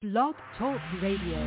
Blog Talk Radio.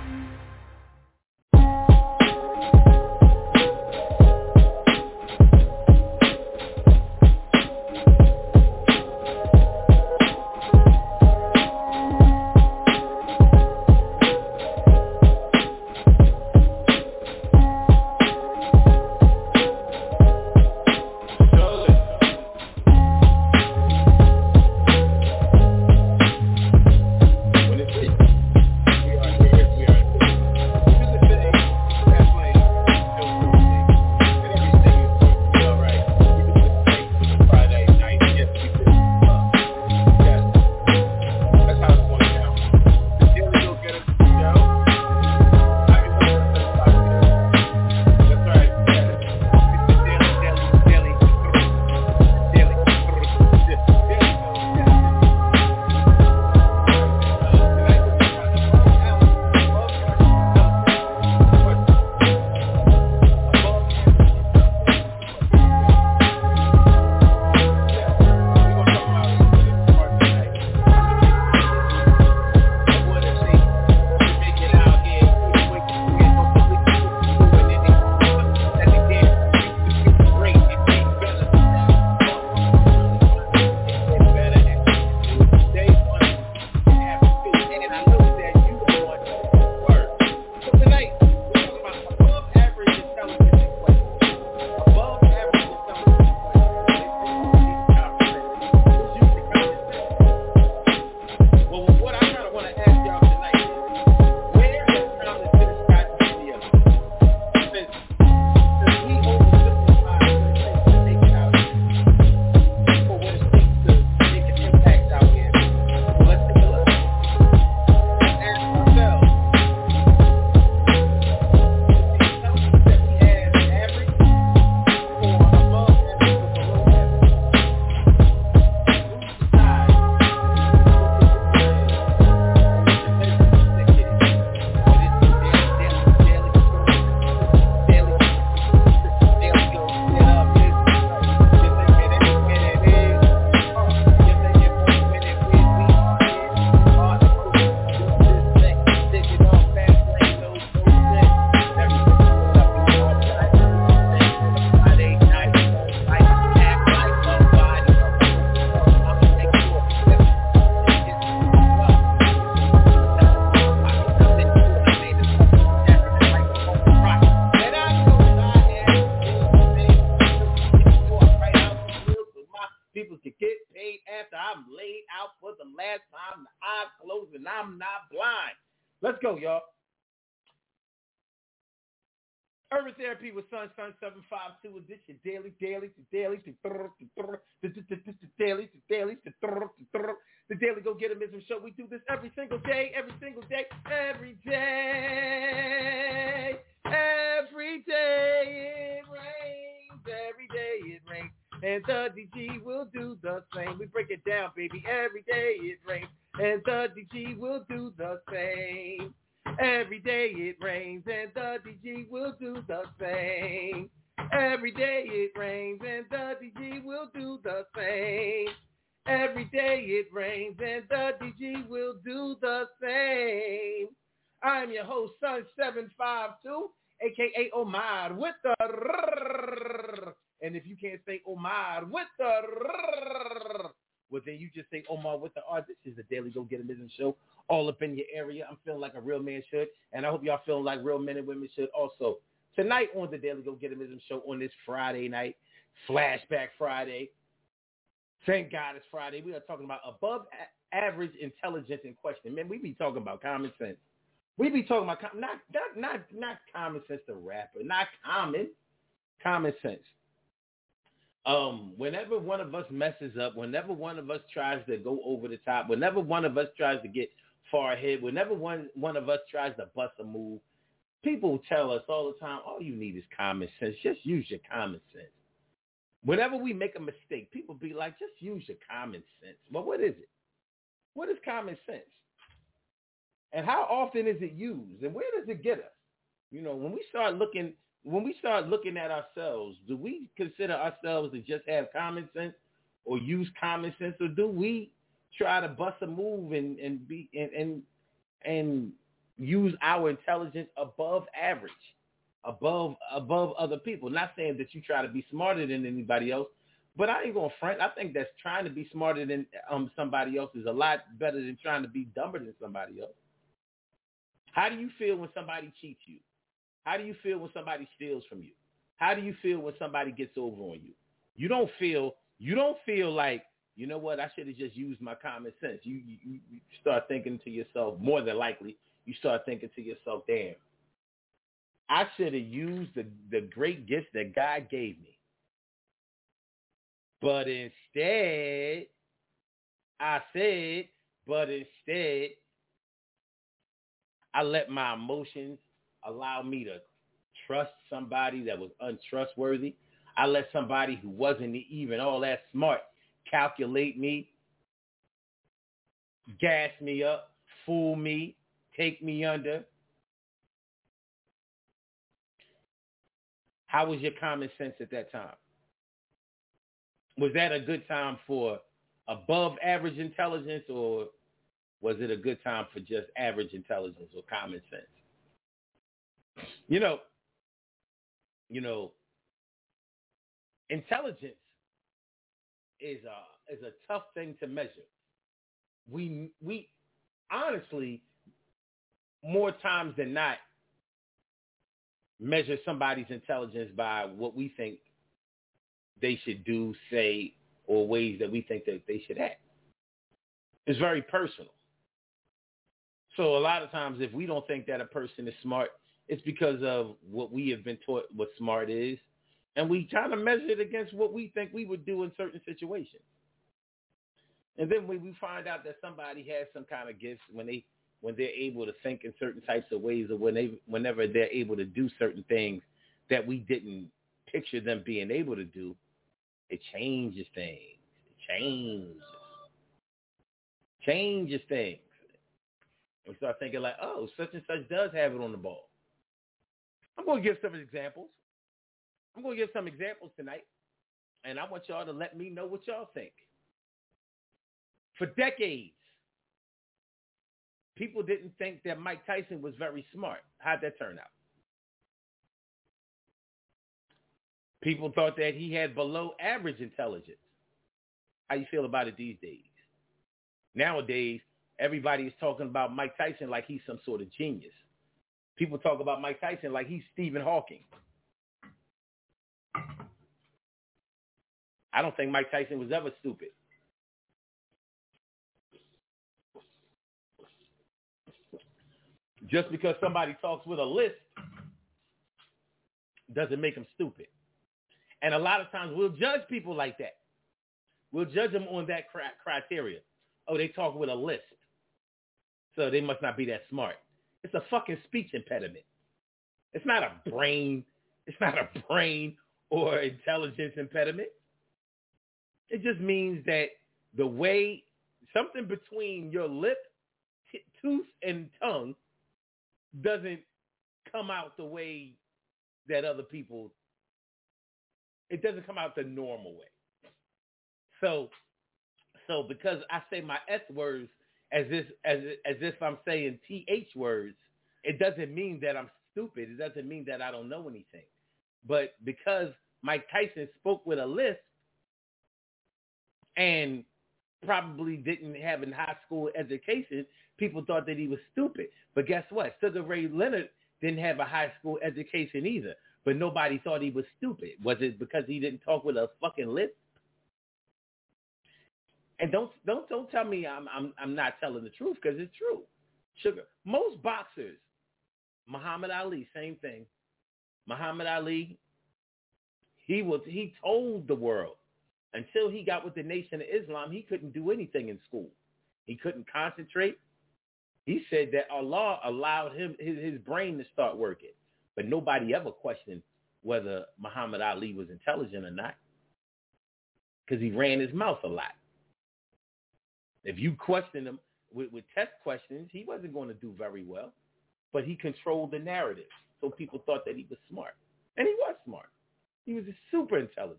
Urban Therapy with Sun 752. Is this your daily, the Daily Go Getimism show. We do this every single day. It rains. And the DG will do the same. We break it down, baby. Every day it rains. And the DG will do the same. Every day it rains and the DG will do the same. Every day it rains and the DG will do the same. Every day it rains and the DG will do the same. I'm your host, Sun 752, a.k.a. Omar with the rrrr. And if you can't say Omar with the rrrr, well, then you just say Omar with the R. This is the Daily Go Getimism show, all up in your area. I'm feeling like a real man should, and I hope y'all feeling like real men and women should also. Tonight on the Daily Go Getimism show on this Friday night, Flashback Friday. Thank God it's Friday. We are talking about above average intelligence in question. Man, we be talking about common sense. We be talking about not common sense to rapper, not common sense. Whenever one of us messes up, whenever one of us tries to go over the top, whenever one of us tries to get far ahead, whenever one of us tries to bust a move, people tell us all the time, all you need is common sense. Just use your common sense. Whenever we make a mistake, people be like, just use your common sense. Well, what is it? What is common sense? And how often is it used? And where does it get us? You know, when we start looking at ourselves, do we consider ourselves to just have common sense or use common sense, or do we try to bust a move and and use our intelligence above average, above other people. Not saying that you try to be smarter than anybody else, but I ain't gonna front. I think that's trying to be smarter than somebody else is a lot better than trying to be dumber than somebody else. How do you feel when somebody cheats you? How do you feel when somebody steals from you? How do you feel when somebody gets over on you? You don't feel like, you know what, I should have just used my common sense. You start thinking to yourself, more than likely, you start thinking to yourself, damn, I should have used the great gift that God gave me. But instead, I let my emotions allow me to trust somebody that was untrustworthy. I let somebody who wasn't even all that smart calculate me, gas me up, fool me, take me under. How was your common sense at that time? Was that a good time for above average intelligence, or was it a good time for just average intelligence or common sense? You know, intelligence is a tough thing to measure. We honestly, more times than not, measure somebody's intelligence by what we think they should do, say, or ways that we think that they should act. It's very personal. So a lot of times, if we don't think that a person is smart, it's because of what we have been taught what smart is, and we kind of measure it against what we think we would do in certain situations. And then when we find out that somebody has some kind of gifts, when they're able to think in certain types of ways, or whenever they're able to do certain things that we didn't picture them being able to do, it changes things. It changes things. We start thinking like, oh, such and such does have it on the ball. I'm going to give some examples. I'm going to give some examples tonight, and I want y'all to let me know what y'all think. For decades, people didn't think that Mike Tyson was very smart. How'd that turn out? People thought that he had below average intelligence. How you feel about it these days? Nowadays, everybody is talking about Mike Tyson like he's some sort of genius. People talk about Mike Tyson like he's Stephen Hawking. I don't think Mike Tyson was ever stupid. Just because somebody talks with a list doesn't make them stupid. And a lot of times we'll judge people like that. We'll judge them on that criteria. Oh, they talk with a list, so they must not be that smart. It's a fucking speech impediment. It's not a brain. It's not a brain or intelligence impediment. It just means that the way something between your lip, tooth, and tongue doesn't come out the way that other people, it doesn't come out the normal way. So because I say my S words as if I'm saying TH words, it doesn't mean that I'm stupid. It doesn't mean that I don't know anything. But because Mike Tyson spoke with a lisp and probably didn't have a high school education, people thought that he was stupid. But guess what? Sugar Ray Leonard didn't have a high school education either, but nobody thought he was stupid. Was it because he didn't talk with a fucking lisp? And don't tell me I'm not telling the truth, because it's true. Sugar. Most boxers, Muhammad Ali, same thing. Muhammad Ali, he told the world until he got with the Nation of Islam, he couldn't do anything in school. He couldn't concentrate. He said that Allah allowed him his brain to start working, but nobody ever questioned whether Muhammad Ali was intelligent or not, because he ran his mouth a lot. If you question him with test questions, he wasn't going to do very well, but he controlled the narrative, so people thought that he was smart, and he was smart. He was super intelligent,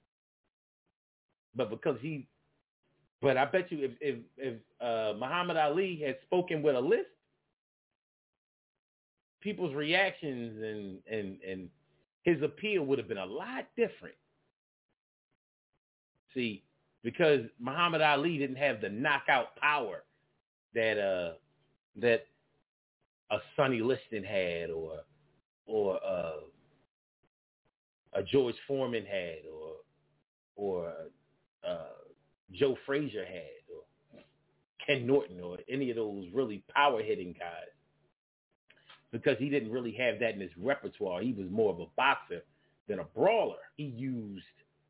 but I bet you if Muhammad Ali had spoken with a lisp, people's reactions and his appeal would have been a lot different. See, because Muhammad Ali didn't have the knockout power that a Sonny Liston had, or a George Foreman had, or Joe Frazier had, or Ken Norton, or any of those really power hitting guys, because he didn't really have that in his repertoire. He was more of a boxer than a brawler. He used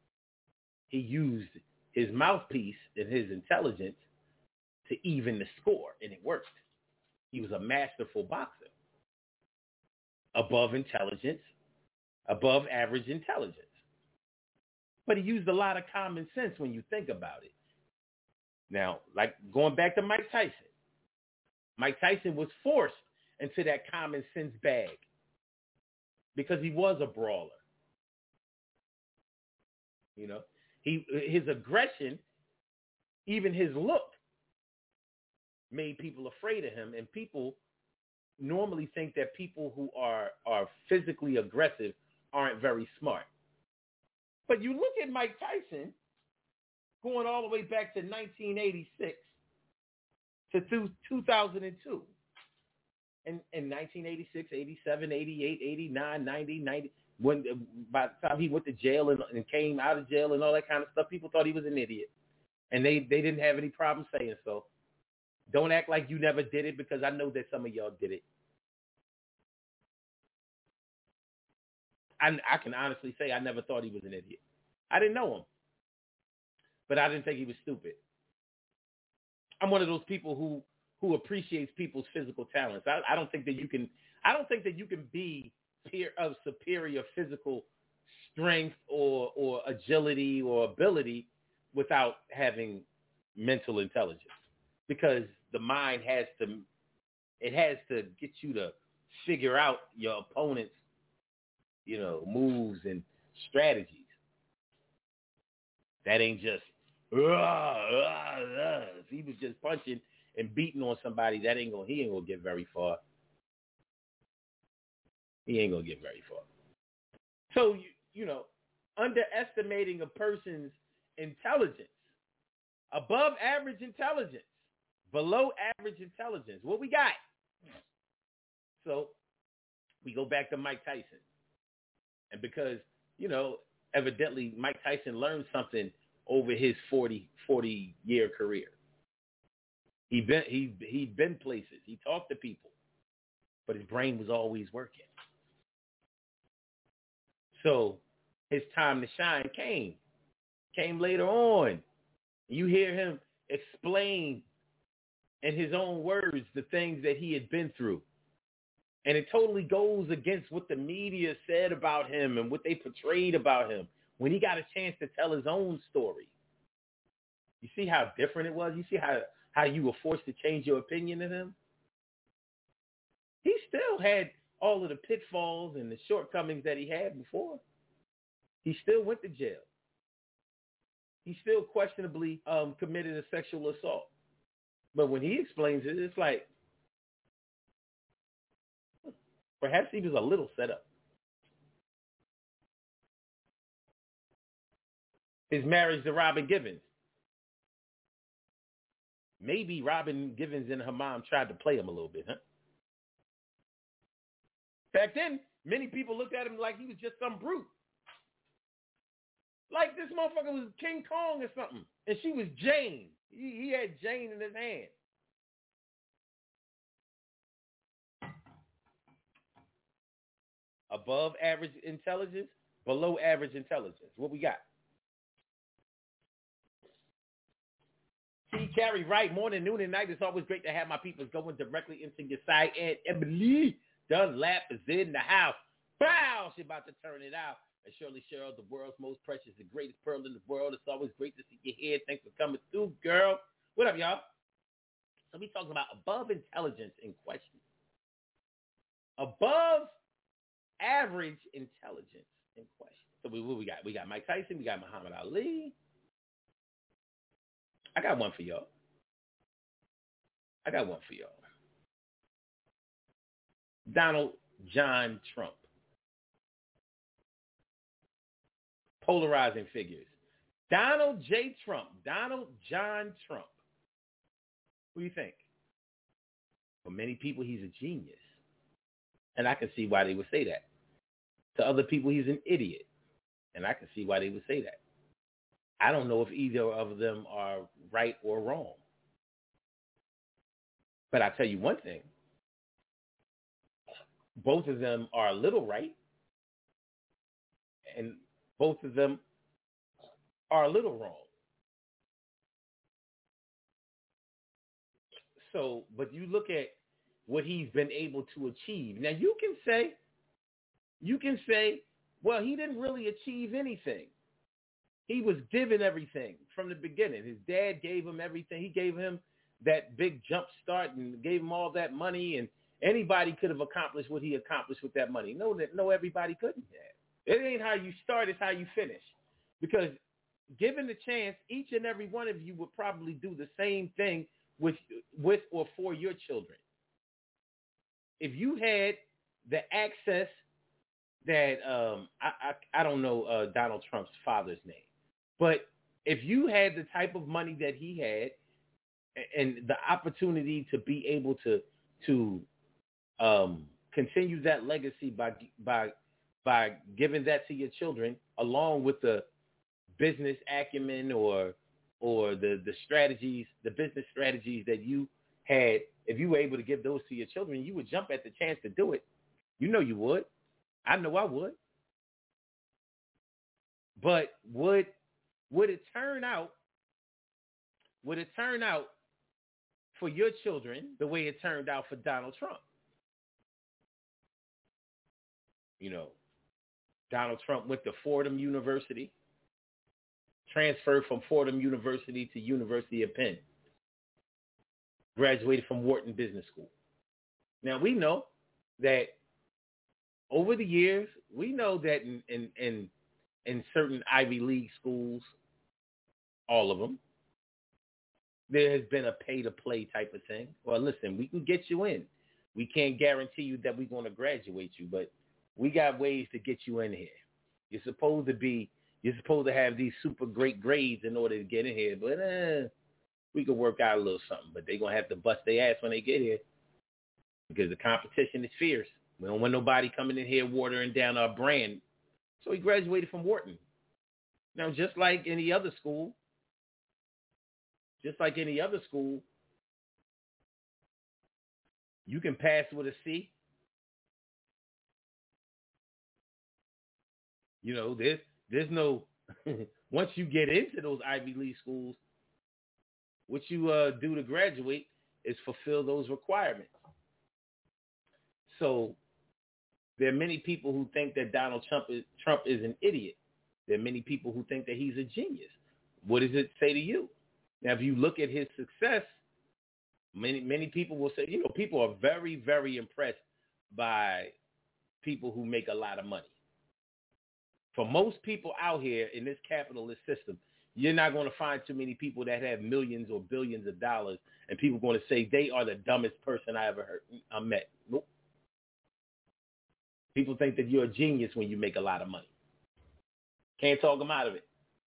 his mouthpiece and his intelligence to even the score, and it worked. He was a masterful boxer. Above average intelligence. But he used a lot of common sense when you think about it. Now, like going back to Mike Tyson. Mike Tyson was forced into that common sense bag because he was a brawler. You know, his aggression, even his look, made people afraid of him, and people normally think that people who are physically aggressive aren't very smart. But you look at Mike Tyson going all the way back to 1986 to 2002. And in 1986, 87, 88, 89, 90, 90, when by the time he went to jail and came out of jail and all that kind of stuff, people thought he was an idiot. And they didn't have any problem saying so. Don't act like you never did it, because I know that some of y'all did it. I can honestly say I never thought he was an idiot. I didn't know him, but I didn't think he was stupid. I'm one of those people who appreciates people's physical talents. I don't think that you can be of superior physical strength or agility or ability without having mental intelligence, because the mind has to get you to figure out your opponent's, moves and strategies. That ain't just, if he was just punching and beating on somebody, he ain't gonna get very far. He ain't gonna get very far. So, underestimating a person's intelligence, above average intelligence, below average intelligence, what we got? So we go back to Mike Tyson. And because, evidently Mike Tyson learned something over his 40-year career. He'd been places. He talked to people, but his brain was always working. So his time to shine came later on. You hear him explain in his own words the things that he had been through. And it totally goes against what the media said about him and what they portrayed about him when he got a chance to tell his own story. You see how different it was? You see how you were forced to change your opinion of him? He still had all of the pitfalls and the shortcomings that he had before. He still went to jail. He still questionably committed a sexual assault. But when he explains it, it's like, perhaps he was a little set up. His marriage to Robin Givens. Maybe Robin Givens and her mom tried to play him a little bit, huh? Back then, many people looked at him like he was just some brute. Like this motherfucker was King Kong or something. And she was Jane. He had Jane in his hand. Above average intelligence, below average intelligence. What we got? See, Carrie Wright, morning, noon, and night. It's always great to have my people going directly into your side. And Emily Dunlap is in the house. Bow! She's about to turn it out. And Shirley Cheryl, the world's most precious, the greatest pearl in the world. It's always great to see you here. Thanks for coming through, girl. What up, y'all? So we talking about above intelligence in question. Above average intelligence in question. So what we got? We got Mike Tyson. We got Muhammad Ali. I got one for y'all. Donald John Trump. Polarizing figures. Donald J. Trump. Donald John Trump. What do you think? For many people, he's a genius. And I can see why they would say that. To other people, he's an idiot. And I can see why they would say that. I don't know if either of them are right or wrong. But I tell you one thing. Both of them are a little right. And both of them are a little wrong. So, but you look at what he's been able to achieve. Now, you can say, well, he didn't really achieve anything. He was given everything from the beginning. His dad gave him everything. He gave him that big jump start and gave him all that money, and anybody could have accomplished what he accomplished with that money. No, everybody couldn't have. It ain't how you start, it's how you finish. Because given the chance, each and every one of you would probably do the same thing with or for your children. If you had the access that I don't know Donald Trump's father's name, but if you had the type of money that he had and the opportunity to be able to continue that legacy by giving that to your children, along with the business acumen or the strategies, the business strategies that you had, if you were able to give those to your children, you would jump at the chance to do it. You know you would. I know I would. But would it turn out for your children the way it turned out for Donald Trump? You know, Donald Trump went to Fordham University, transferred from Fordham University to University of Penn, graduated from Wharton Business School. Now, we know that over the years, we know that in certain Ivy League schools, all of them, there has been a pay-to-play type of thing. Well, listen, we can get you in. We can't guarantee you that we're going to graduate you, but we got ways to get you in here. You're supposed to have these super great grades in order to get in here, but we can work out a little something. But they're going to have to bust their ass when they get here because the competition is fierce. We don't want nobody coming in here watering down our brand. So he graduated from Wharton. Now, just like any other school, you can pass with a C. You know, there's no once you get into those Ivy League schools, what you do to graduate is fulfill those requirements. So there are many people who think that Donald Trump is an idiot. There are many people who think that he's a genius. What does it say to you? Now, if you look at his success, many people will say, you know, people are very, very impressed by people who make a lot of money. For most people out here in this capitalist system, you're not going to find too many people that have millions or billions of dollars, and people are going to say they are the dumbest person I ever met. Nope. People think that you're a genius when you make a lot of money. Can't talk them out of it.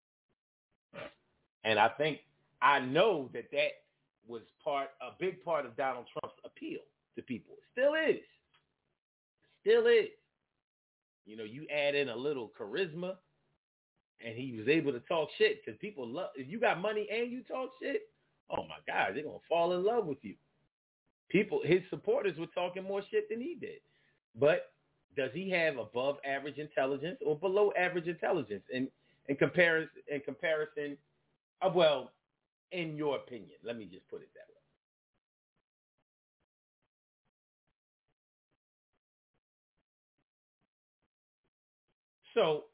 And I know that was a big part of Donald Trump's appeal to people. Still is. You know, you add in a little charisma, and he was able to talk shit because people love. If you got money and you talk shit, oh my God, they're gonna fall in love with you. His supporters were talking more shit than he did. But does he have above average intelligence or below average intelligence in comparison? Well, in your opinion, let me just put it that way. So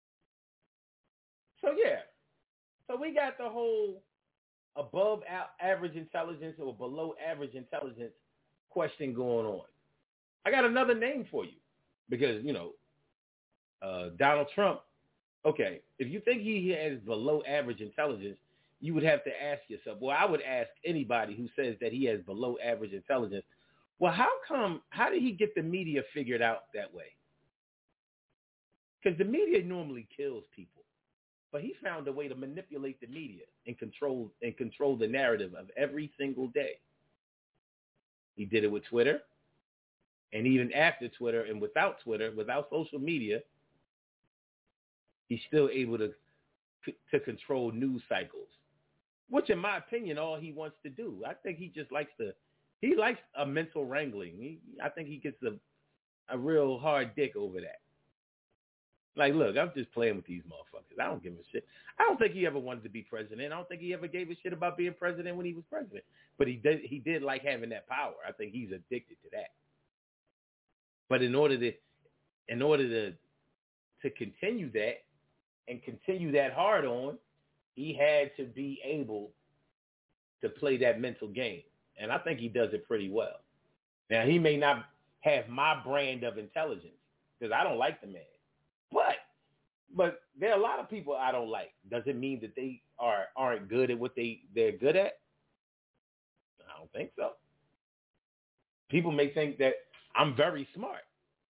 yeah. So we got the whole above average intelligence or below average intelligence question going on. I got another name for you because, you know, Donald Trump, okay, if you think he has below average intelligence, you would have to ask yourself, well, I would ask anybody who says that he has below average intelligence, Well, how did he get the media figured out that way? Because the media normally kills people. But he found a way to manipulate the media and control the narrative of every single day. He did it with Twitter. And even after Twitter and without Twitter, without social media, he's still able to control news cycles, which in my opinion, all he wants to do. I think he just likes a mental wrangling. I think he gets a real hard dick over that. Like, look, I'm just playing with these motherfuckers. I don't give a shit. I don't think he ever wanted to be president. I don't think he ever gave a shit about being president when he was president. But he did like having that power. I think he's addicted to that. But in order to continue that and continue that hard on, he had to be able to play that mental game. And I think he does it pretty well. Now, he may not have my brand of intelligence because I don't like the man. But there are a lot of people I don't like. Does it mean that they aren't good at what they're good at? I don't think so. People may think that I'm very smart.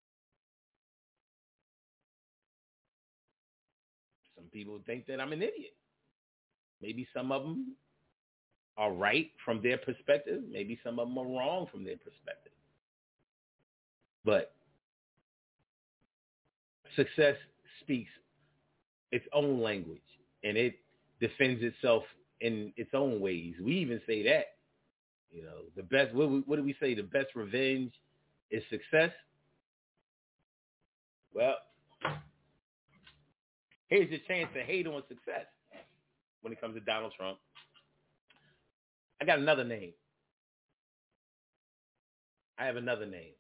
Some people think that I'm an idiot. Maybe some of them are right from their perspective. Maybe some of them are wrong from their perspective. But success speaks its own language, and it defends itself in its own ways. We even say that, the best, what do we say? The best revenge is success. Well, here's your chance to hate on success when it comes to Donald Trump. I got another name. I have another name.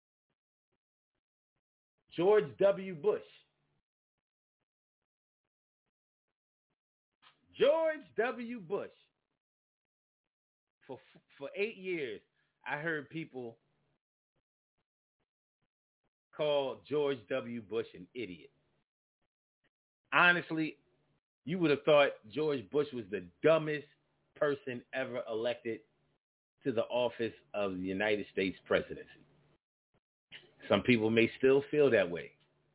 George W. Bush. George W. Bush. For 8 years, I heard people call George W. Bush an idiot. Honestly, you would have thought George Bush was the dumbest person ever elected to the office of the United States presidency. Some people may still feel that way.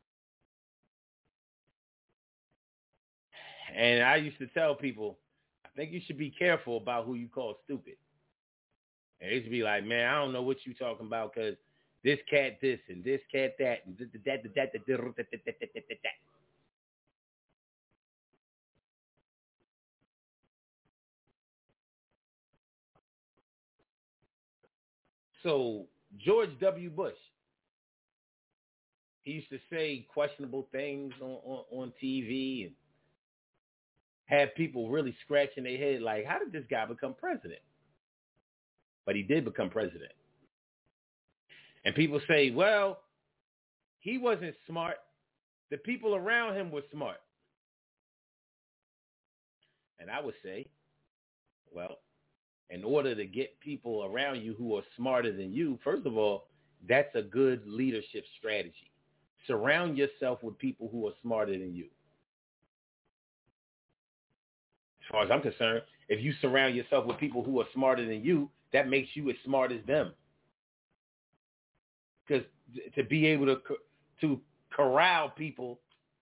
And I used to tell people, I think you should be careful about who you call stupid. And they used to be like, man, I don't know what you're talking about because this cat this and this cat that and that. So George W. Bush, he used to say questionable things on TV and have people really scratching their head like, how did this guy become president? But he did become president. And people say, well, he wasn't smart. The people around him were smart. And I would say, well, in order to get people around you who are smarter than you, first of all, that's a good leadership strategy. Surround yourself with people who are smarter than you. As far as I'm concerned, if you surround yourself with people who are smarter than you, that makes you as smart as them. Because to be able to corral people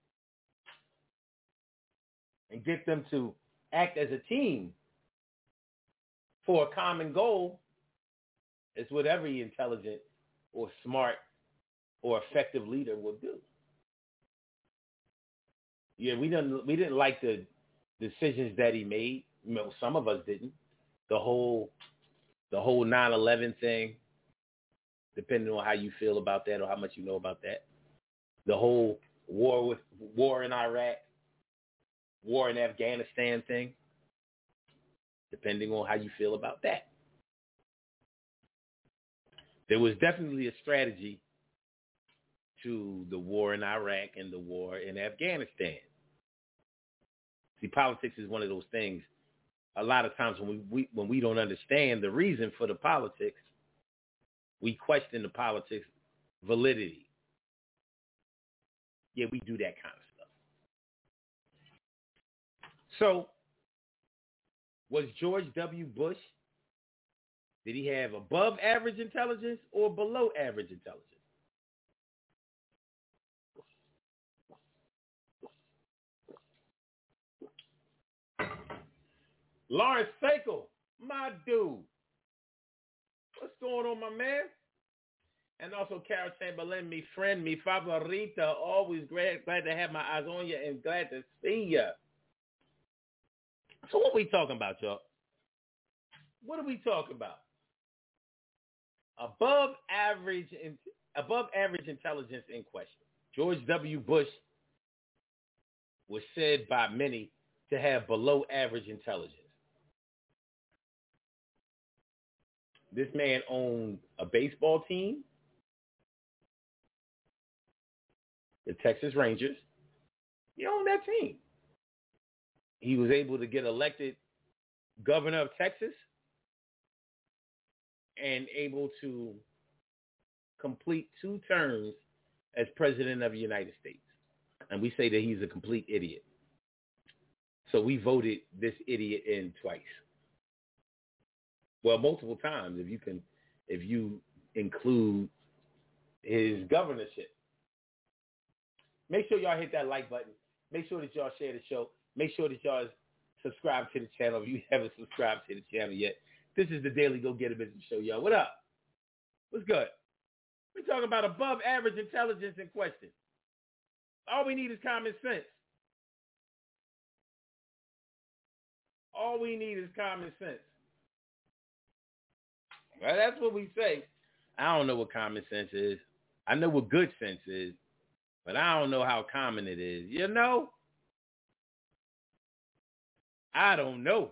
and get them to act as a team for a common goal is what every intelligent or smart or effective leader will do. Yeah, we didn't like the decisions that he made. Some of us didn't. The whole 9/11 thing, depending on how you feel about that or how much you know about that. The whole war in Iraq, war in Afghanistan thing, depending on how you feel about that. There was definitely a strategy to the war in Iraq and the war in Afghanistan. See, politics is one of those things. A lot of times when we don't understand the reason for the politics, we question the politics validity. Yeah, we do that kind of stuff. So, was George W. Bush Did he have above average intelligence or below average intelligence? Lawrence Finkel, my dude. What's going on, my man? And also Carol Chamberlain, me friend, me favorita. Always glad to have my eyes on you and glad to see you. So what we talking about, y'all? What are we talking about? Above average intelligence in question. George W. Bush was said by many to have below average intelligence. This man owned a baseball team, the Texas Rangers. He owned that team. He was able to get elected governor of Texas and able to complete 2 terms as president of the United States. And we say that he's a complete idiot. So we voted this idiot in twice. Well, multiple times if you include his governorship. Make sure y'all hit that like button. Make sure that y'all share the show. Make sure that y'all subscribe to the channel if you haven't subscribed to the channel yet. This is the Daily Go Get a Business Show, y'all. What up? What's good? We're talking about above average intelligence in question. All we need is common sense. All we need is common sense. Well, that's what we say. I don't know what common sense is. I know what good sense is, but I don't know how common it is. You know? I don't know.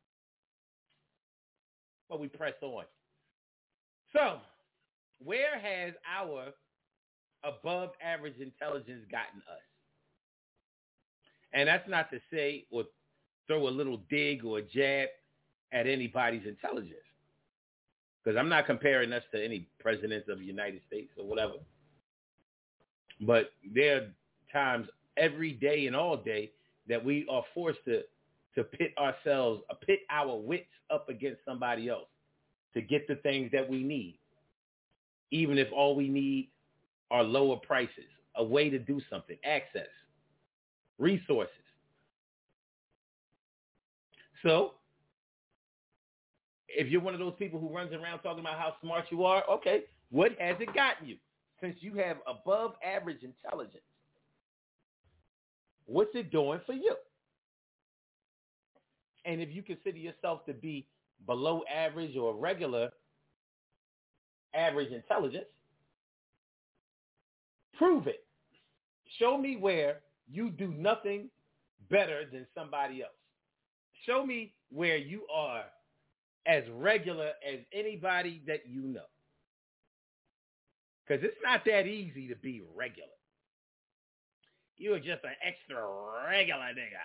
But we press on. So, where has our above average intelligence gotten us? And that's not to say or throw a little dig or a jab at anybody's intelligence. Because I'm not comparing us to any presidents of the United States or whatever. But there are times every day and all day that we are forced to pit our wits up against somebody else to get the things that we need. Even if all we need are lower prices, a way to do something, access, resources. So, if you're one of those people who runs around talking about how smart you are, okay, what has it gotten you? Since you have above average intelligence, what's it doing for you? And if you consider yourself to be below average or regular average intelligence, prove it. Show me where you do nothing better than somebody else. Show me where you are as regular as anybody that you know. Because it's not that easy to be regular. You're just an extra regular nigga.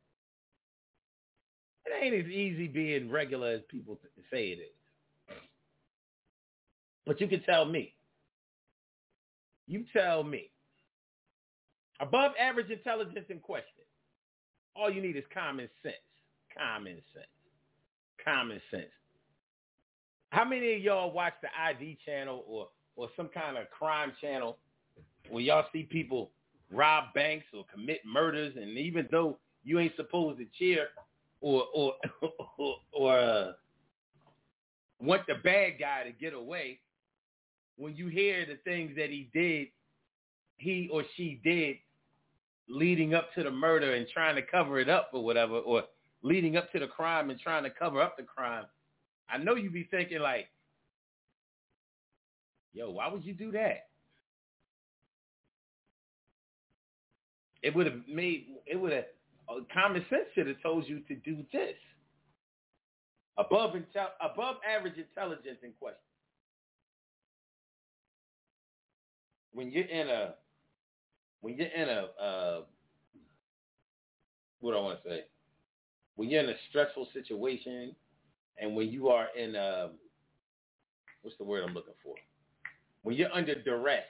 It ain't as easy being regular as people say it is. But you can tell me. You tell me. Above average intelligence in question. All you need is common sense. Common sense. Common sense. How many of y'all watch the ID channel or some kind of crime channel where y'all see people rob banks or commit murders, and even though you ain't supposed to cheer or want the bad guy to get away, when you hear the things that he or she did leading up to the murder and trying to cover it up or whatever, or leading up to the crime and trying to cover up the crime, I know you be thinking like, yo, why would you do that? Common sense should have told you to do this. Above average intelligence in question. When you're in a what do I want to say? When you're in a stressful situation, and when you are in what's the word I'm looking for? When you're under duress,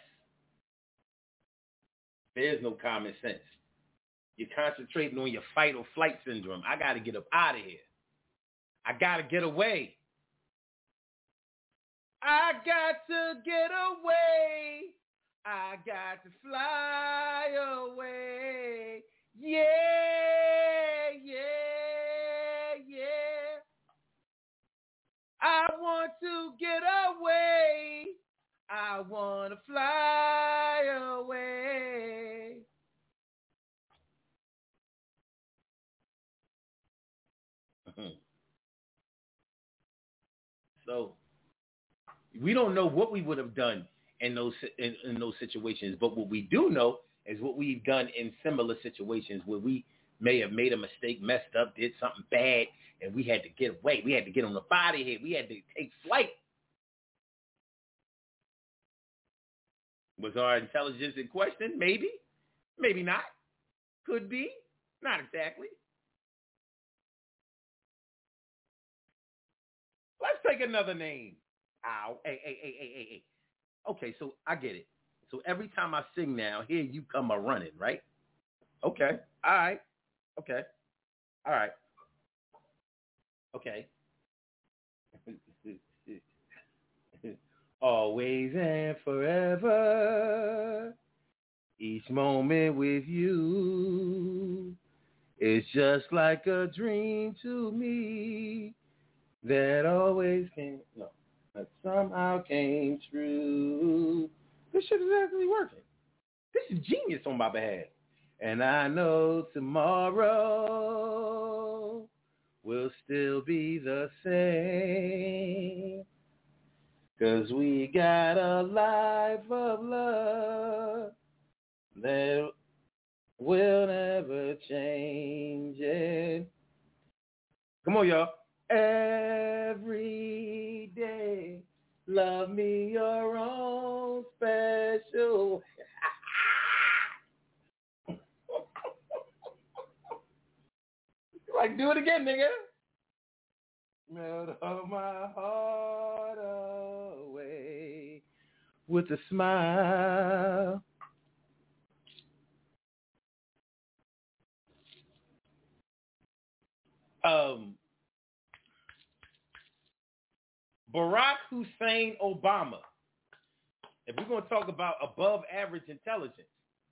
there's no common sense. You're concentrating on your fight or flight syndrome. I got to get up out of here. I got to get away. I got to get away. I got to fly away. Yeah, yeah, yeah. I want to get away. I want to fly away. So we don't know what we would have done in those situations, but what we do know is what we've done in similar situations where we may have made a mistake, messed up, did something bad, and we had to get away. We had to get on the body here. We had to take flight. Was our intelligence in question? Maybe. Maybe not. Could be. Not exactly. Let's take another name. Ow. Hey. Okay, so I get it. So every time I sing now, here you come a running, right? Okay. All right. Okay. All right. Okay. Always and forever, each moment with you is just like a dream to me that always came, no, that somehow came true. This shit is actually working. This is genius on my behalf. And I know tomorrow will still be the same. 'Cause we got a life of love that will never change it. Come on, y'all. Every day, love me your own special. Like, do it again, nigga. Melt all my heart away with a smile. Barack Hussein Obama. If we're going to talk about above average intelligence,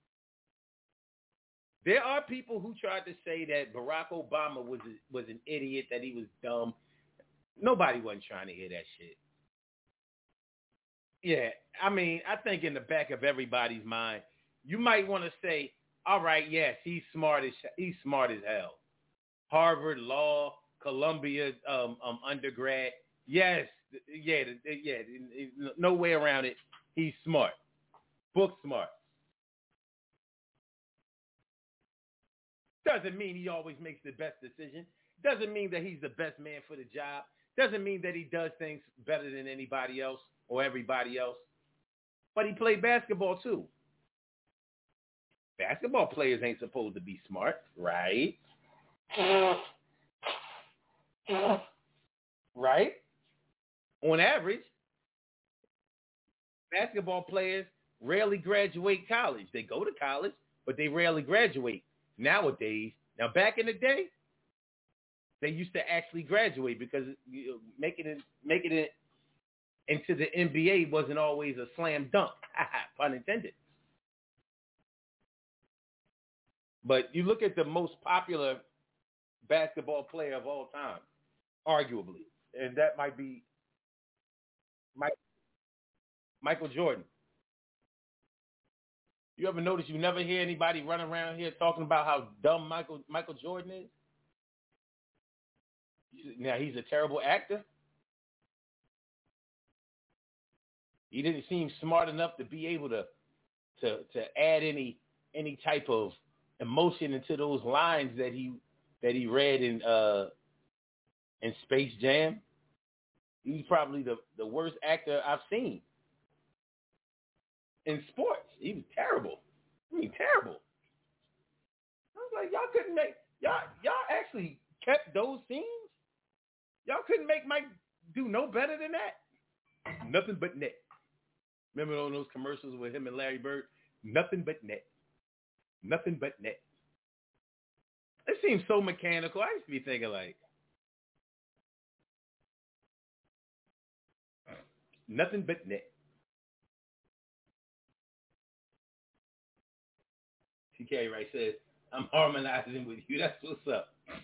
there are people who tried to say that Barack Obama was an idiot, that he was dumb. Nobody wasn't trying to hear that shit. Yeah, I mean, I think in the back of everybody's mind, you might want to say, all right, yes, he's smart as hell. Harvard Law, Columbia undergrad. Yes, yeah, no way around it. He's smart. Book smart. Doesn't mean he always makes the best decision. Doesn't mean that he's the best man for the job. Doesn't mean that he does things better than anybody else or everybody else. But he played basketball too. Basketball players ain't supposed to be smart, right? Right? On average, basketball players rarely graduate college. They go to college, but they rarely graduate nowadays. Now, back in the day, they used to actually graduate because making it into the NBA wasn't always a slam dunk, pun intended. But you look at the most popular basketball player of all time, arguably, and that might be Michael Jordan. You ever notice you never hear anybody run around here talking about how dumb Michael Jordan is? Now, he's a terrible actor. He didn't seem smart enough to be able to add any type of emotion into those lines that he read in Space Jam. He's probably the worst actor I've seen in sports. He was terrible. I mean, terrible. I was like, y'all couldn't make y'all actually kept those scenes. Y'all couldn't make Mike do no better than that. Nothing but net. Remember all those commercials with him and Larry Bird? Nothing but net. Nothing but net. It seems so mechanical. I used to be thinking like, Nothing but net. TK Wright says, I'm harmonizing with you. That's what's up.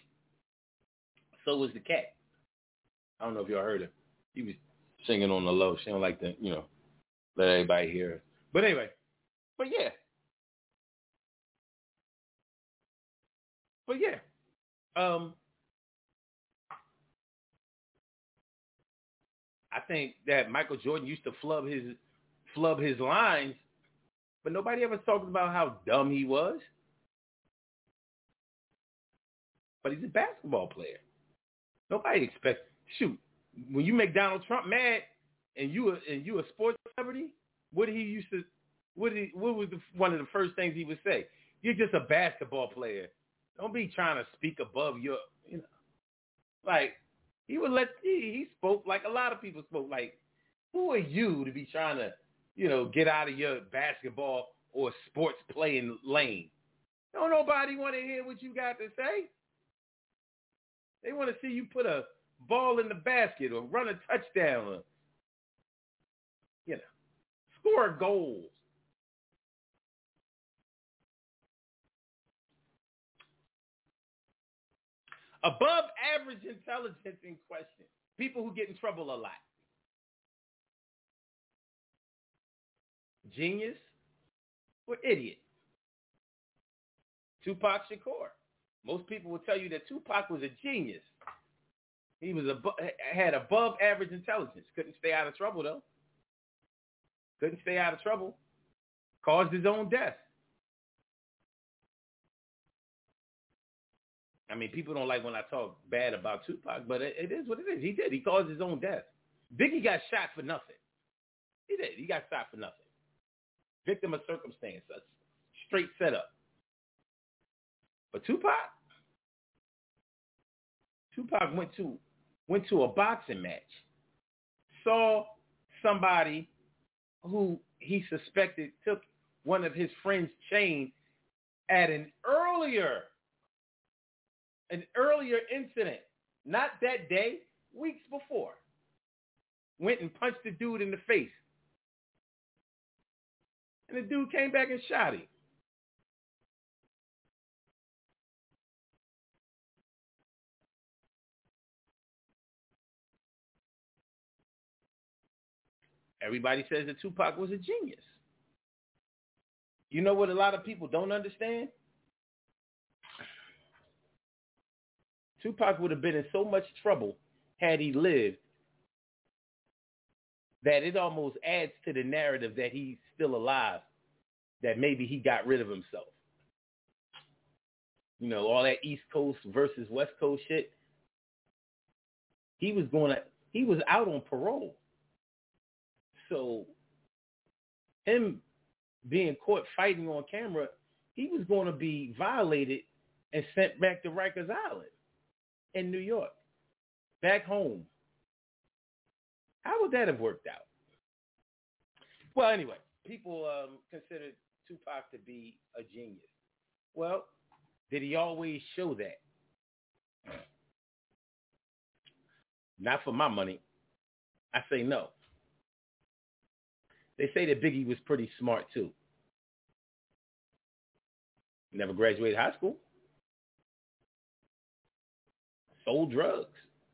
So was the cat. I don't know if y'all heard him. He was singing on the low. She don't like to, let everybody hear her. But anyway, yeah. I think that Michael Jordan used to flub his lines, but nobody ever talked about how dumb he was. But he's a basketball player. Nobody expects. Shoot, when you make Donald Trump mad and you a sports celebrity, what was one of the first things he would say? You're just a basketball player. Don't be trying to speak above your, like he spoke like a lot of people spoke. Like, who are you to be trying to, get out of your basketball or sports playing lane? Don't nobody want to hear what you got to say. They want to see you put a ball in the basket or run a touchdown or, score goals. Above average intelligence in question. People who get in trouble a lot. Genius or idiot. Tupac Shakur. Most people will tell you that Tupac was a genius. He was had above average intelligence. Couldn't stay out of trouble, though. Couldn't stay out of trouble. Caused his own death. I mean, people don't like when I talk bad about Tupac, but it is what it is. He did. He caused his own death. Biggie got shot for nothing. He did. He got shot for nothing. Victim of circumstance. A straight setup. But Tupac went to a boxing match. Saw somebody who he suspected took one of his friend's chain at an earlier incident, not that day, weeks before. Went and punched the dude in the face. And the dude came back and shot him. Everybody says that Tupac was a genius. You know what a lot of people don't understand? Tupac would have been in so much trouble had he lived that it almost adds to the narrative that he's still alive, that maybe he got rid of himself. All that East Coast versus West Coast shit. He was out on parole. So him being caught fighting on camera, he was going to be violated and sent back to Rikers Island in New York, back home. How would that have worked out? Well, anyway, people considered Tupac to be a genius. Well, did he always show that? Not for my money. I say no. They say that Biggie was pretty smart, too. Never graduated high school. Sold drugs.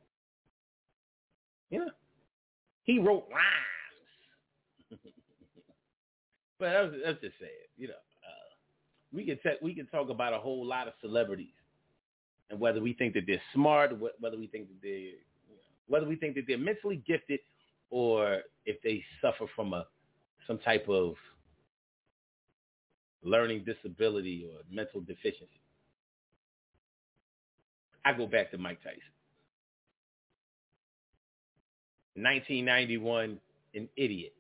Yeah. He wrote rhymes. But that's just sad. We can talk about a whole lot of celebrities and whether we think that they're smart, whether we think that they're mentally gifted, or if they suffer from some type of learning disability or mental deficiency. I go back to Mike Tyson. 1991, an idiot.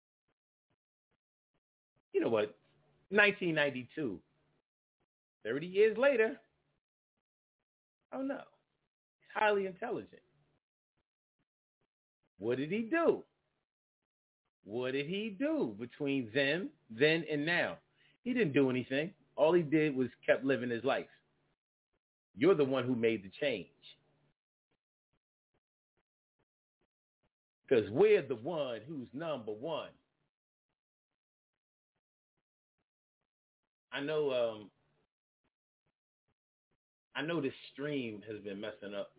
You know what? 1992, 30 years later, oh no, he's highly intelligent. What did he do? What did he do between then and now? He didn't do anything. All he did was kept living his life. You're the one who made the change. Because we're the one who's number one. I know this stream has been messing up.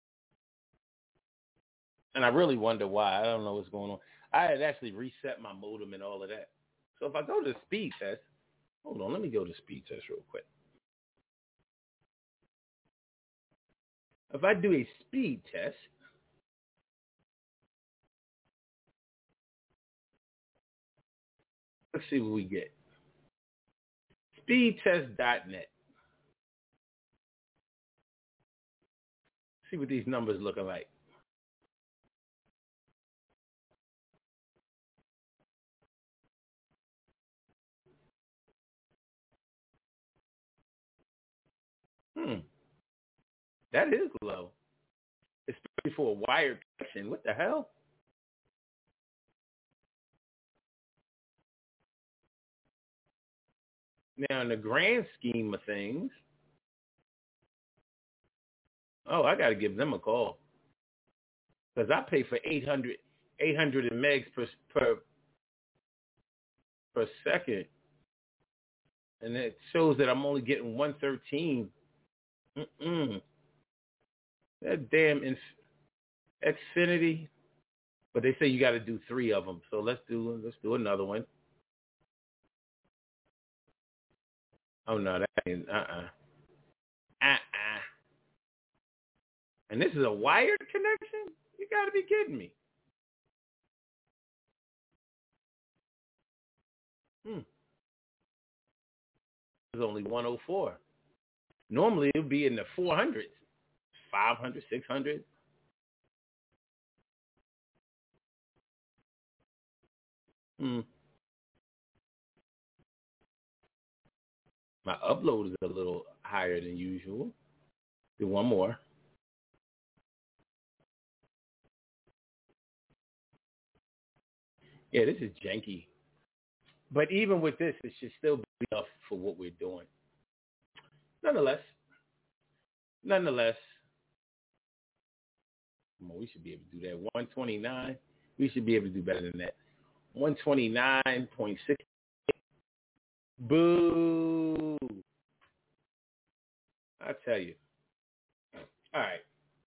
And I really wonder why. I don't know what's going on. I had actually reset my modem and all of that. So if I go to the speed test, hold on, let me go to speed test real quick. If I do a speed test, let's see what we get. Speedtest.net. See what these numbers looking like. That is low, especially for a wired connection. What the hell? Now, in the grand scheme of things, I got to give them a call because I pay for 800 megs per second, and it shows that I'm only getting 113. That damn Xfinity, but they say you got to do 3 of them. So let's do another one. Oh no, that ain't And this is a wired connection? You got to be kidding me. It's only 104. Normally it would be in the 400s, 500, 600. My upload is a little higher than usual. Do one more. Yeah, this is janky. But even with this, it should still be enough for what we're doing. Nonetheless, we should be able to do that. 129, we should be able to do better than that. 129.6. Boo. I tell you. All right.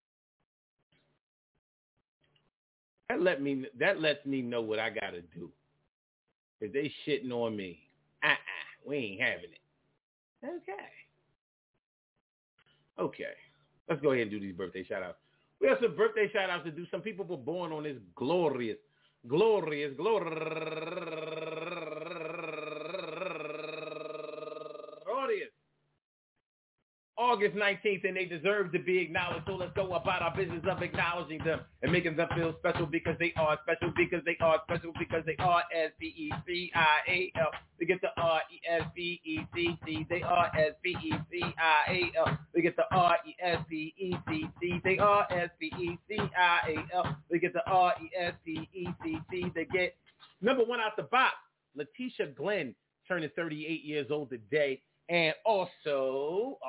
That lets me know what I got to do. If they shitting on me, we ain't having it. Okay. Let's go ahead and do these birthday shout-outs. We have some birthday shout-outs to do. Some people were born on this glorious August 19th, and they deserve to be acknowledged. So let's go about our business of acknowledging them and making them feel special because they are special, because they are special, because they are S-P-E-C-I-A-L. They get the R-E-S-P-E-C-C. They are S-P-E-C-I-A-l. They get the R-E-S-P-E-C-C. They are S-P-E-C-I-A-l. They get the R-E-S-P-E-C-C. They get number one out the box, Letitia Glenn, turning 38 years old today. And also,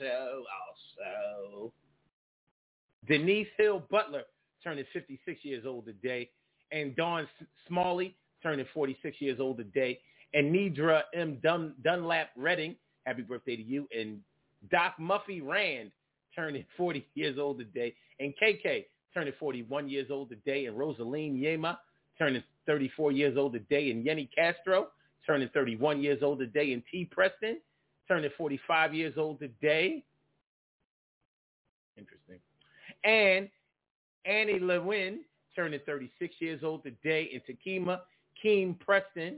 Denise Hill Butler turning 56 years old today. And Dawn Smalley turning 46 years old today. And Nidra M. Dunlap Redding, happy birthday to you. And Doc Muffy Rand turning 40 years old today. And KK turning 41 years old today. And Rosaline Yema turning 34 years old today. And Yenny Castro turning 31 years old today. And T. Preston turning 45 years old today. Interesting. And Annie Lewin turning 36 years old today. And Takima Keem Preston,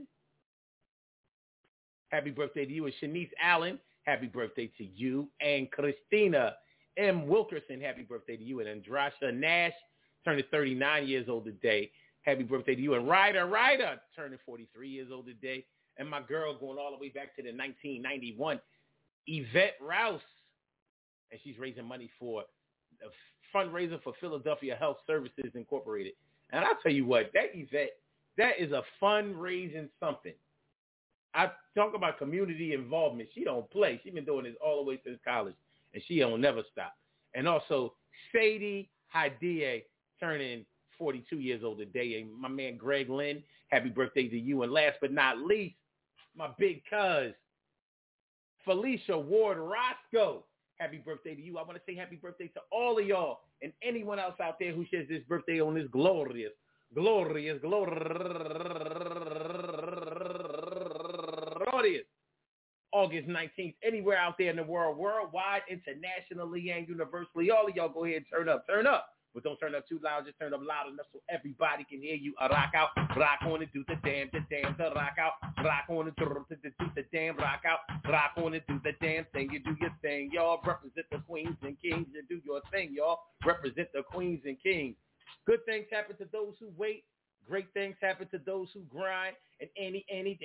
happy birthday to you. And Shanice Allen, happy birthday to you. And Christina M. Wilkerson, happy birthday to you. And Andrasha Nash turning 39 years old today. Happy birthday to you. And Ryder turning 43 years old today. And my girl going all the way back to the 1991, Yvette Rouse. And she's raising money for a fundraiser for Philadelphia Health Services Incorporated. And I'll tell you what, that Yvette, that is a fundraising something. I talk about community involvement. She don't play. She's been doing this all the way since college, and she don't never stop. And also, Sadie Hadie turning 42 years old today. And my man Greg Lynn, happy birthday to you. And last but not least, my big cuz, Felicia Ward Roscoe. Happy birthday to you. I want to say happy birthday to all of y'all and anyone else out there who shares this birthday on this glorious August 19th, anywhere out there in the world, worldwide, internationally, and universally. All of y'all go ahead and turn up. But don't turn up too loud. Just turn up loud enough so everybody can hear you. Rock out, rock on and do the damn, the rock out, rock on and do the damn, rock out, rock on and do the damn thing. You do your thing, y'all. Represent the queens and kings. You do your thing, y'all. Represent the queens and kings. Good things happen to those who wait. Great things happen to those who grind. And anything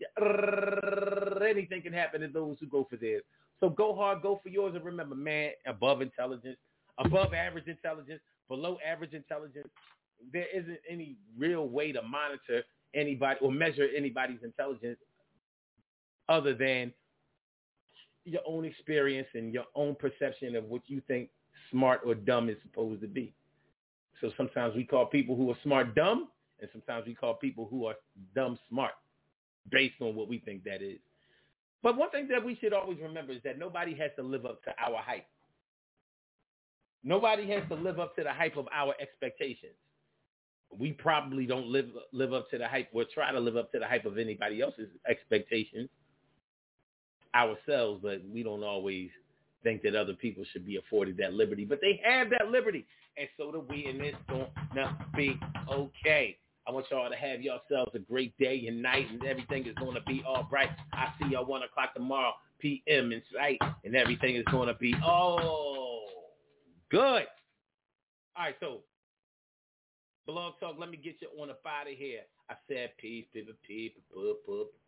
can happen to those who go for theirs. So go hard, go for yours. And remember, man, above intelligence, above average intelligence, below average intelligence, there isn't any real way to monitor anybody or measure anybody's intelligence other than your own experience and your own perception of what you think smart or dumb is supposed to be. So sometimes we call people who are smart dumb, and sometimes we call people who are dumb smart based on what we think that is. But one thing that we should always remember is that nobody has to live up to our hype. Nobody has to live up to the hype of our expectations. We probably don't live up to the hype or try to live up to the hype of anybody else's expectations ourselves, but we don't always think that other people should be afforded that liberty. But they have that liberty, and so do we, and it's going to be okay. I want y'all to have yourselves a great day and night, and everything is going to be all right. I see y'all 1 o'clock tomorrow, p.m. in sight, and everything is going to be good. All right, so Blog Talk, let me get you on up out of here. I said peace, people,